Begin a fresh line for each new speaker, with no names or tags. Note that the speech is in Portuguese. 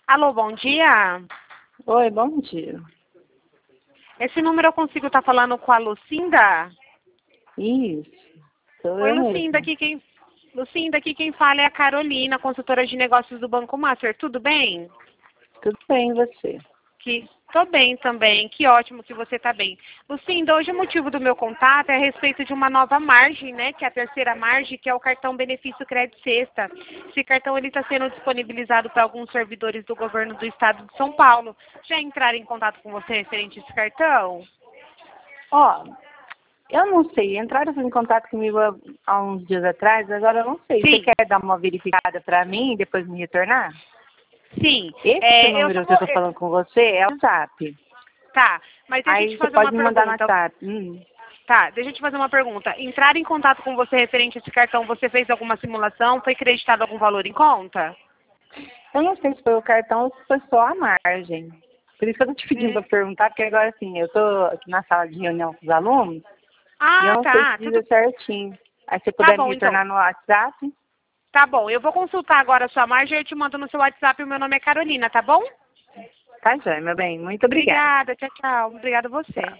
Alô, bom dia.
Oi, bom dia.
Esse número eu consigo estar falando com a Lucinda?
Isso, sou
Oi,
eu
Lucinda,
mesma.
Lucinda, aqui quem fala é a Carolina, consultora de negócios do Banco Master. Tudo bem?
Tudo bem, e você?
Tô bem também, que ótimo que você está bem. Lucinda, hoje o motivo do meu contato é a respeito de uma nova margem, né, que é a terceira margem, que é o cartão Benefício Crédito Sexta. Esse cartão ele está sendo disponibilizado para alguns servidores do governo do estado de São Paulo. Já entraram em contato com você referente a esse cartão?
Ó, eu não sei, entraram em contato comigo há uns dias atrás, agora eu não sei. Você
Sim,
quer dar uma verificada para mim e depois me retornar?
sim.
Esse
Eu só
número que eu
vou.
tô falando com você é o WhatsApp.
Tá, mas deixa eu te
Aí você
fazer uma
pode me mandar no
pergunta.
WhatsApp.
Tá, deixa eu te fazer uma pergunta. Entrar em contato com você referente a esse cartão, você fez alguma simulação? Foi creditado algum valor em conta?
Eu não sei se foi o cartão ou se foi só a margem. Por isso que eu tô te pedindo
Hum.
para perguntar, porque agora assim, eu tô aqui na sala de reunião com os alunos e eu
Ah,
não sei se
tá.
dizer certinho. Aí se você
Tá
puder me
bom, então.
retornar no WhatsApp,
Tá bom. Eu vou consultar agora a sua margem e eu te mando no seu WhatsApp. O meu nome é Carolina, tá bom?
tá, joia, meu bem. Muito obrigada.
Obrigada. Tchau, tchau. Obrigada a você.
Tchau.